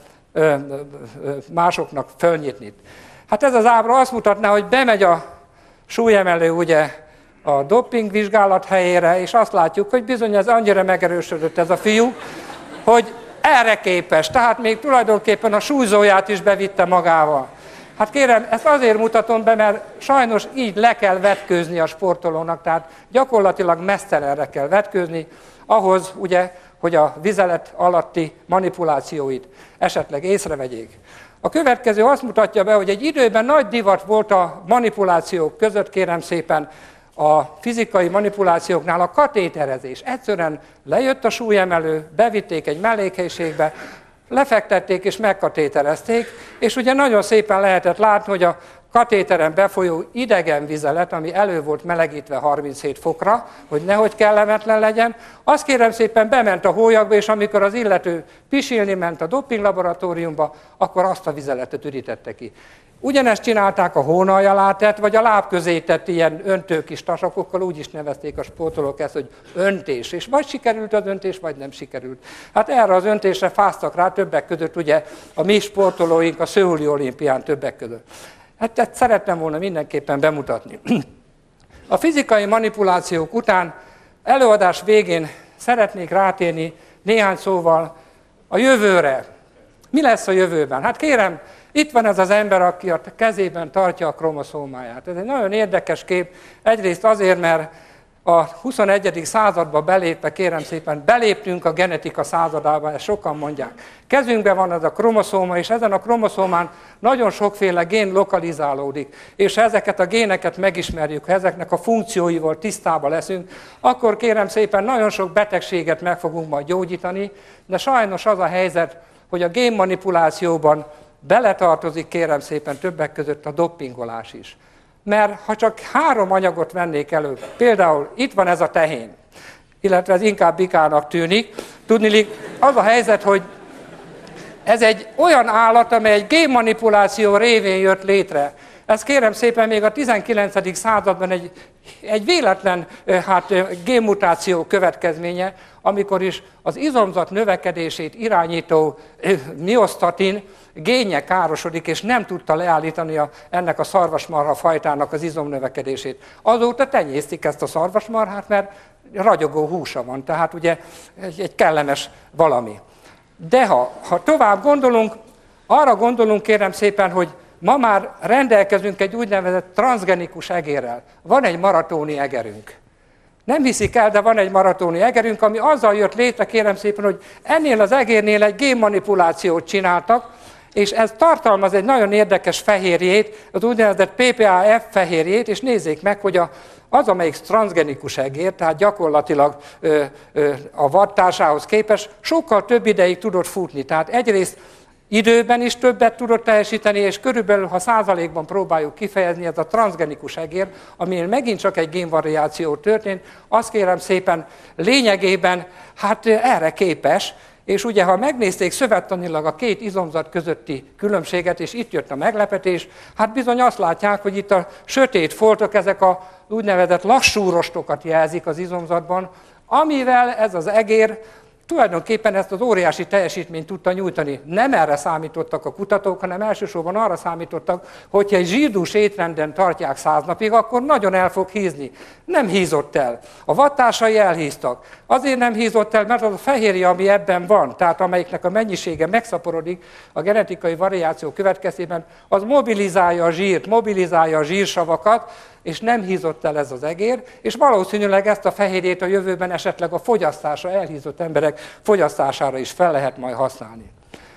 másoknak fölnyitni. Hát ez az ábra azt mutatná, hogy bemegy a súlyemelő ugye a doping vizsgálat helyére, és azt látjuk, hogy bizony ez annyira megerősödött ez a fiú, hogy erre képes, tehát még tulajdonképpen a súlyzóját is bevitte magával. Hát kérem, ezt azért mutatom be, mert sajnos így le kell vetkőzni a sportolónak, tehát gyakorlatilag mesztelenre kell vetkőzni, ahhoz ugye, hogy a vizelet alatti manipulációit esetleg észrevegyék. A következő azt mutatja be, hogy egy időben nagy divat volt a manipulációk között, kérem szépen, a fizikai manipulációknál a katéterezés. Egyszerűen lejött a súlyemelő, bevitték egy mellékhelyiségbe, lefektették és megkatéterezték, és ugye nagyon szépen lehetett látni, hogy a katéteren befolyó idegen vizelet, ami elő volt melegítve harminchét fokra, hogy nehogy kellemetlen legyen, azt kérem szépen bement a hólyagba, és amikor az illető pisilni ment a doping laboratóriumba, akkor azt a vizeletet ürítette ki. Ugyanezt csinálták a hónalj alá tett, vagy a láb közé tett ilyen öntő kis tasakokkal, úgy is nevezték a sportolók ezt, hogy öntés. És vagy sikerült az öntés, vagy nem sikerült. Hát erre az öntésre fáztak rá többek között ugye a mi sportolóink a szöuli olimpián többek között. Hát ezt szerettem volna mindenképpen bemutatni. A fizikai manipulációk után előadás végén szeretnék rátérni néhány szóval a jövőre. Mi lesz a jövőben? Hát kérem, itt van ez az ember, aki a kezében tartja a kromoszómáját. Ez egy nagyon érdekes kép, egyrészt azért, mert a huszonegyedik századba belépve, kérem szépen, beléptünk a genetika századába, ezt sokan mondják. Kezünkben van az a kromoszóma, és ezen a kromoszómán nagyon sokféle gén lokalizálódik, és ha ezeket a géneket megismerjük, ha ezeknek a funkcióival tisztában leszünk, akkor kérem szépen nagyon sok betegséget meg fogunk majd gyógyítani, de sajnos az a helyzet, hogy a génmanipulációban beletartozik, kérem szépen, többek között a doppingolás is. Mert ha csak három anyagot vennék elő, például itt van ez a tehén, illetve ez inkább bikának tűnik, tudniillik, az a helyzet, hogy ez egy olyan állat, amely egy génmanipuláció révén jött létre. Ez kérem szépen még a tizenkilencedik században egy, egy véletlen hát, génmutáció következménye, amikor is az izomzat növekedését irányító miosztatin génje károsodik, és nem tudta leállítani a, ennek a szarvasmarha fajtának az izomnövekedését. Azóta tenyésztik ezt a szarvasmarhát, mert ragyogó húsa van, tehát ugye egy, egy kellemes valami. De ha, ha tovább gondolunk, arra gondolunk kérem szépen, hogy ma már rendelkezünk egy úgynevezett transzgenikus egérrel. Van egy maratoni egerünk. Nem hiszik el, de van egy maratoni egerünk, ami azzal jött létre, kérem szépen, hogy ennél az egérnél egy génmanipulációt csináltak, és ez tartalmaz egy nagyon érdekes fehérjét, az úgynevezett P P A F fehérjét, és nézzék meg, hogy a, az, amelyik transzgenikus egér, tehát gyakorlatilag ö, ö, a vadtársához képest sokkal több ideig tudott futni. Tehát egyrészt időben is többet tudott teljesíteni, és körülbelül, ha százalékban próbáljuk kifejezni, ez a transzgenikus egér, amin megint csak egy génvariáció történt, azt kérem szépen lényegében hát erre képes, és ugye, ha megnézték szövettanilag a két izomzat közötti különbséget, és itt jött a meglepetés, hát bizony azt látják, hogy itt a sötét foltok, ezek a úgynevezett lassú rostokat jelzik az izomzatban, amivel ez az egér tulajdonképpen ezt az óriási teljesítményt tudta nyújtani. Nem erre számítottak a kutatók, hanem elsősorban arra számítottak, hogyha egy zsírdús étrenden tartják száz napig, akkor nagyon el fog hízni. Nem hízott el. A vadtársai elhíztak. Azért nem hízott el, mert az a fehérje, ami ebben van, tehát amelyiknek a mennyisége megszaporodik a genetikai variáció következtében, az mobilizálja a zsírt, mobilizálja a zsírsavakat, és nem hízott el ez az egér, és valószínűleg ezt a fehérjét a jövőben esetleg a fogyasztásra, elhízott emberek fogyasztására is fel lehet majd használni.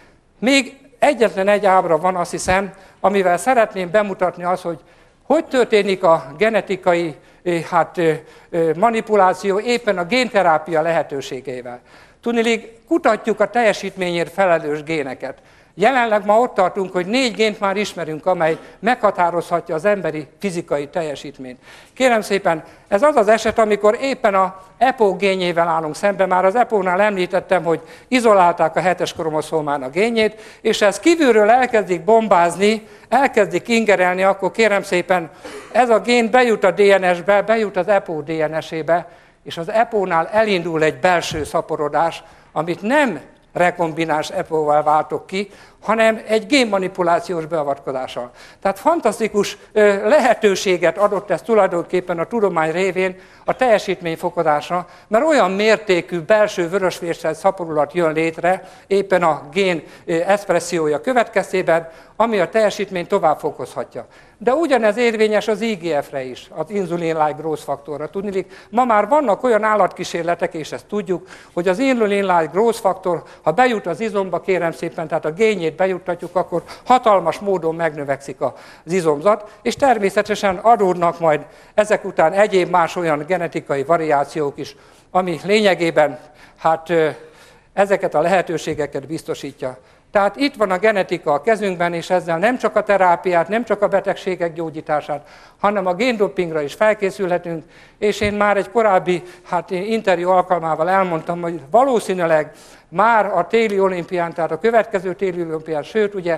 Még egyetlen egy ábra van, azt hiszem, amivel szeretném bemutatni azt, hogy hogy történik a genetikai hát, manipuláció éppen a génterápia lehetőségeivel. Tudniillik, kutatjuk a teljesítményért felelős géneket. Jelenleg ma ott tartunk, hogy négy gént már ismerünk, amely meghatározhatja az emberi fizikai teljesítményt. Kérem szépen, ez az az eset, amikor éppen a E P O génjével állunk szembe. Már az E P O-nál említettem, hogy izolálták a hetes kromoszómán a génjét, és ez kívülről elkezdik bombázni, elkezdik ingerelni, akkor kérem szépen, ez a gén bejut a D N S-be, bejut az E P O D N S-ébe, és az E P O-nál elindul egy belső szaporodás, amit nem rekombináns E P O-val váltok ki, hanem egy génmanipulációs beavatkozással. Tehát fantasztikus lehetőséget adott ez tulajdonképpen a tudomány révén a teljesítmény fokozása, mert olyan mértékű belső vörösvérsel szaporulat jön létre éppen a gén eszpressziója következtében, ami a teljesítményt tovább fokozhatja. De ugyanez érvényes az I G F-re is, az insulin-like growth faktorra. Tudniillik, ma már vannak olyan állatkísérletek, és ezt tudjuk, hogy az insulin-like growth faktor, ha bejut az izomba, kérem szépen, tehát a génjét bejuttatjuk, akkor hatalmas módon megnövekszik az izomzat, és természetesen adódnak majd ezek után egyéb más olyan genetikai variációk is, ami lényegében hát ezeket a lehetőségeket biztosítja. Tehát itt van a genetika a kezünkben, és ezzel nem csak a terápiát, nem csak a betegségek gyógyítását, hanem a géndopingra is felkészülhetünk, és én már egy korábbi hát, interjú alkalmával elmondtam, hogy valószínűleg már a téli olimpián, tehát a következő téli olimpián, sőt ugye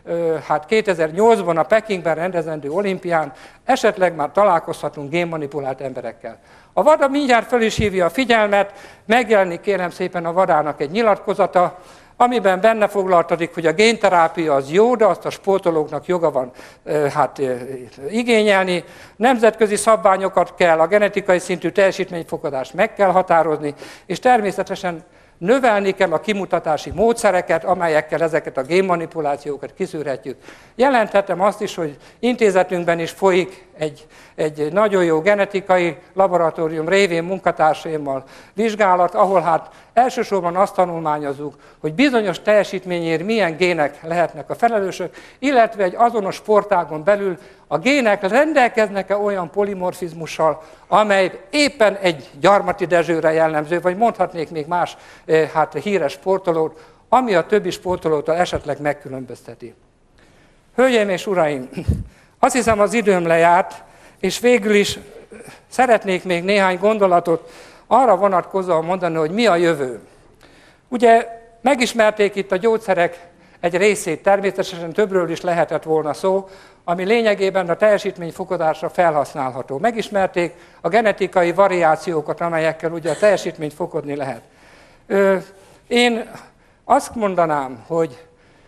hát kétezer-nyolcban a Pekingben rendezendő olimpián esetleg már találkozhatunk génmanipulált emberekkel. A VADA mindjárt fel is hívja a figyelmet, megjelenik kérem szépen a vadának egy nyilatkozata, amiben benne foglaltatik, hogy a génterápia az jó, de azt a sportolóknak joga van hát, igényelni. Nemzetközi szabványokat kell, a genetikai szintű teljesítményfokozást meg kell határozni, és természetesen növelni kell a kimutatási módszereket, amelyekkel ezeket a génmanipulációkat kiszűrhetjük. Jelentettem azt is, hogy intézetünkben is folyik egy, egy nagyon jó genetikai laboratórium révén munkatársaimmal vizsgálat, ahol hát elsősorban azt tanulmányozzuk, hogy bizonyos teljesítményért milyen gének lehetnek a felelősök, illetve egy azonos sportágon belül a gének rendelkeznek-e olyan polimorfizmussal, amely éppen egy Gyarmati Dezsőre jellemző, vagy mondhatnék még más hát, híres sportolót, ami a többi sportolótól esetleg megkülönbözteti. Hölgyeim és uraim, azt hiszem az időm lejárt, és végül is szeretnék még néhány gondolatot arra vonatkozóan mondani, hogy mi a jövő. Ugye megismerték itt a gyógyszerek egy részét, természetesen többről is lehetett volna szó, ami lényegében a teljesítményfokozásra felhasználható. Megismerték a genetikai variációkat, amelyekkel ugye a teljesítményt fokozni lehet. Ö, én azt mondanám, hogy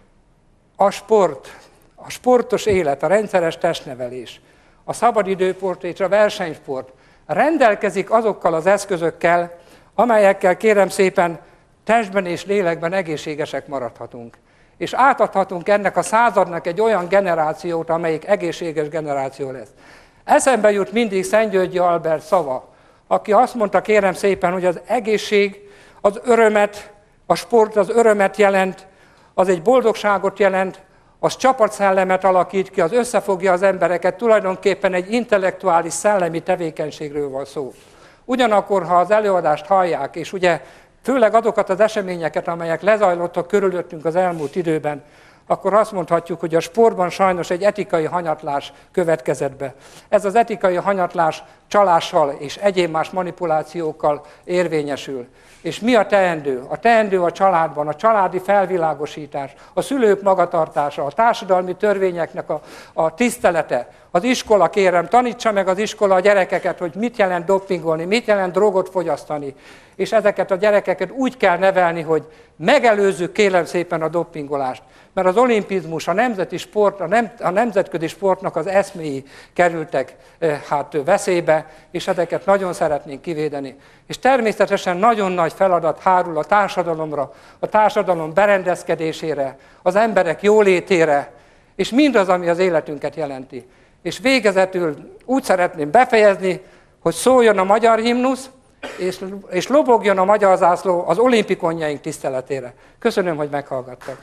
a sport, a sportos élet, a rendszeres testnevelés, a szabadidősport és a versenysport rendelkezik azokkal az eszközökkel, amelyekkel kérem szépen testben és lélekben egészségesek maradhatunk. És átadhatunk ennek a századnak egy olyan generációt, amelyik egészséges generáció lesz. Eszembe jut mindig Szentgyörgyi Albert szava, aki azt mondta kérem szépen, hogy az egészség az örömet, a sport az örömet jelent, az egy boldogságot jelent, az csapatszellemet alakít ki, az összefogja az embereket, tulajdonképpen egy intellektuális szellemi tevékenységről van szó. Ugyanakkor, ha az előadást hallják, és ugye főleg azokat az eseményeket, amelyek lezajlottak körülöttünk az elmúlt időben, akkor azt mondhatjuk, hogy a sportban sajnos egy etikai hanyatlás következett be. Ez az etikai hanyatlás csalással és egyéb más manipulációkkal érvényesül. És mi a teendő? A teendő a családban, a családi felvilágosítás, a szülők magatartása, a társadalmi törvényeknek a, a tisztelete. Az iskola, kérem, tanítsa meg az iskola a gyerekeket, hogy mit jelent dopingolni, mit jelent drogot fogyasztani. És ezeket a gyerekeket úgy kell nevelni, hogy megelőzzük kérem szépen a dopingolást. Mert az olimpizmus, a nemzeti sport, a, nem, a nemzetközi sportnak az eszméi kerültek eh, hát veszélybe, és ezeket nagyon szeretnénk kivédeni. És természetesen nagyon nagy feladat hárul a társadalomra, a társadalom berendezkedésére, az emberek jólétére, és mindaz, ami az életünket jelenti. És végezetül úgy szeretném befejezni, hogy szóljon a magyar himnusz, és, és lobogjon a magyar zászló az olimpikonjaink tiszteletére. Köszönöm, hogy meghallgattak.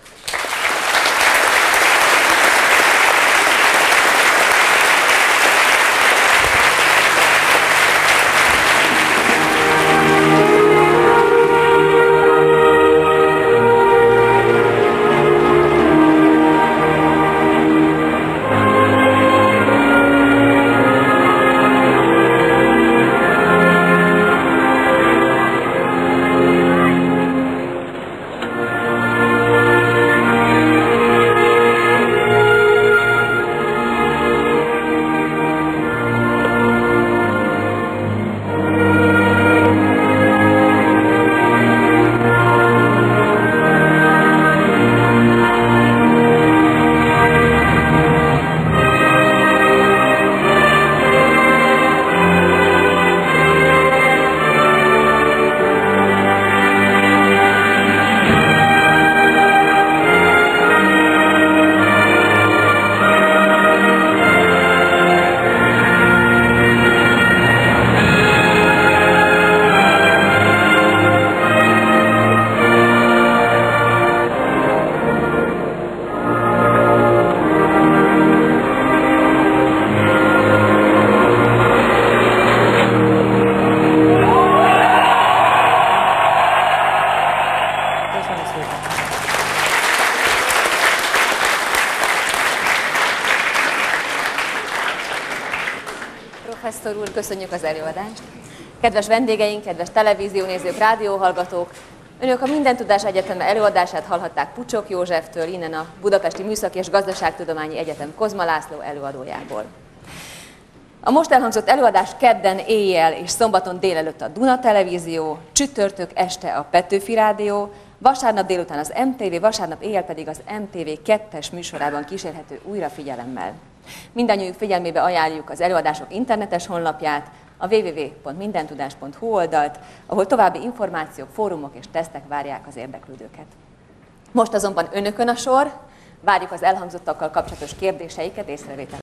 Professzor úr, köszönjük az előadást. Kedves vendégeink, kedves televíziónézők, rádióhallgatók, önök a Mindentudás Egyeteme előadását hallhatták Pucsok Józseftől, innen a Budapesti Műszaki és Gazdaságtudományi Egyetem Kozma László előadójából. A most elhangzott előadás kedden éjjel és szombaton délelőtt a Duna Televízió, csütörtök este a Petőfi Rádió, vasárnap délután az em té vé, vasárnap éjjel pedig az em té vé kettes műsorában kísérhető újra figyelemmel. Mindannyiuk figyelmébe ajánljuk az előadások internetes honlapját, a double-u double-u double-u pont mindentudás pont hu oldalt, ahol további információk, fórumok és tesztek várják az érdeklődőket. Most azonban önökön a sor, várjuk az elhangzottakkal kapcsolatos kérdéseiket, észrevételeket.